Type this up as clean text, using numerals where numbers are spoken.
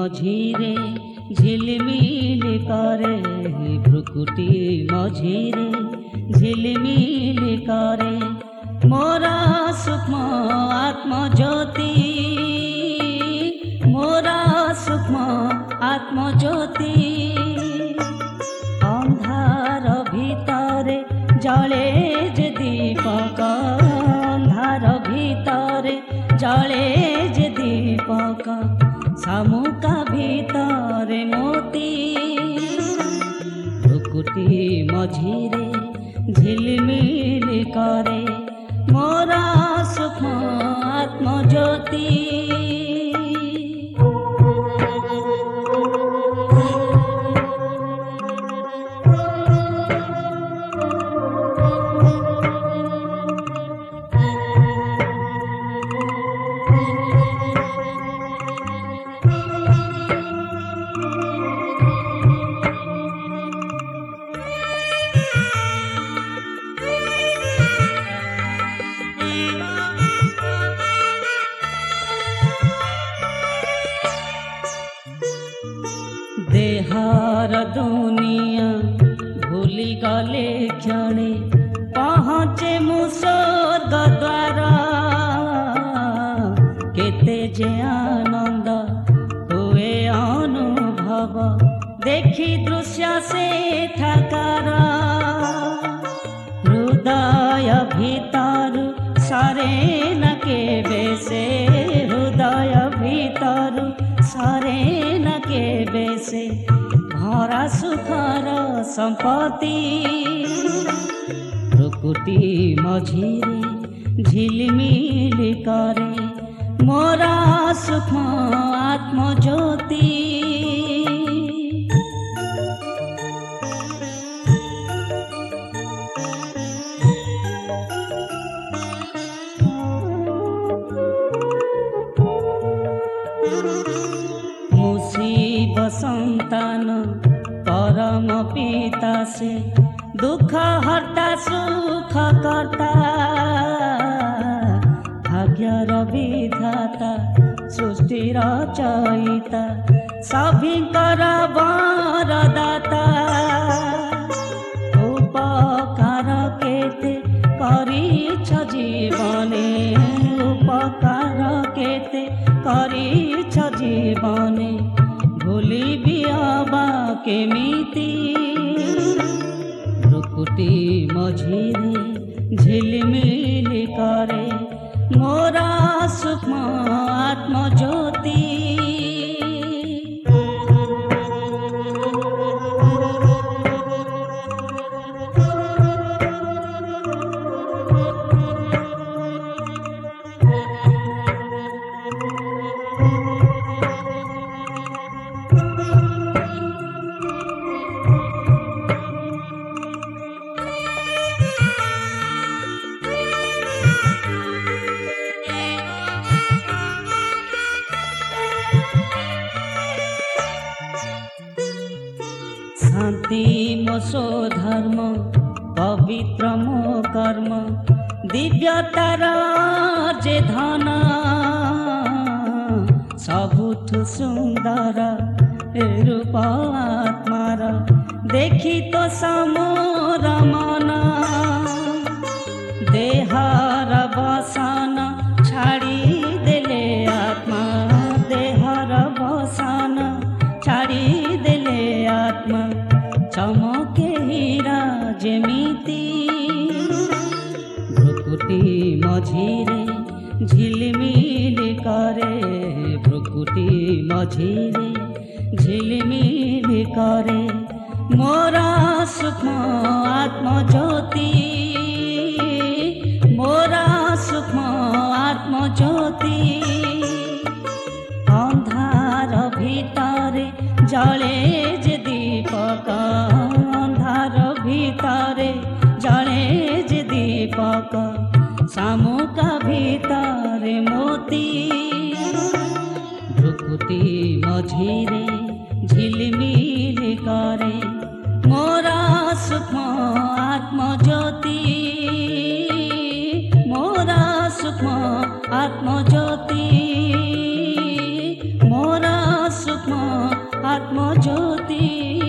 मझिरे झिलमिल करे भ्रुकुटी मझिरे झिलमिल करे मोरा सूक्ष्म आत्मज्योति मोरा सूक्ष्म आत्मज्योति अंधार भितरे जले जे दीपक अंधार भितरे जले जे दीपक सामुका भितरे मोती भ्रुकुटी मझिरे झिलमिल करे मोरा सूक्ष्म आत्मज्योति देहार दुनिया भूली गले क्षणे पहुँचे मु स्वर्ग द्वार केते जे आनंद हुए अनुभव देखी दृश्य से ठाकार हृदय भीतर सारे न केबे से हृदय भीतर सारे न केबे से भरा सुखर संपत्ति भ्रुकुटी मझिरे झिलमिल करे मोरा सूक्ष्म आत्मज्योति मुसीब संतान परम पिता से दुख हरता सुख करता भाग्यर विधाता सृष्टि रचयिता सभिंकर वरदाता उपकार केते करिछ जीवने उपकार केते करिछ जीवने भूलिबि अबा केमिति भ्रुकुटी मझिरे झिलमिल करे मोरा सूक्ष्म आत्मज्योति शांति मो स्वधर्म पवित्र मो कर्म दिव्यतार जे धन सबुठु सुंदर रूप आत्मार देखी तो समोर मन देहर बसन छाड़ी देले आत्मा देहर बसन छाड़ी देले आत्मा चमके हीरा जेमिति भ्रुकुटी मझिरे झिलमिल करे भ्रुकुटी मझिरे झिलमिल करे मोरा सूक्ष्म आत्मज्योति मोरा सूक्ष्म आत्मज्योति अंधार भितरे जले जे दीपक अंधार भितरे जले जे दीपक सामुका भितरे मोती भ्रुकुटी मझिरे झिलमिल करे मोरा सूक्ष्म आत्मज्योति मोरा सूक्ष्म आत्मज्योति मोरा सूक्ष्म आत्मज्योति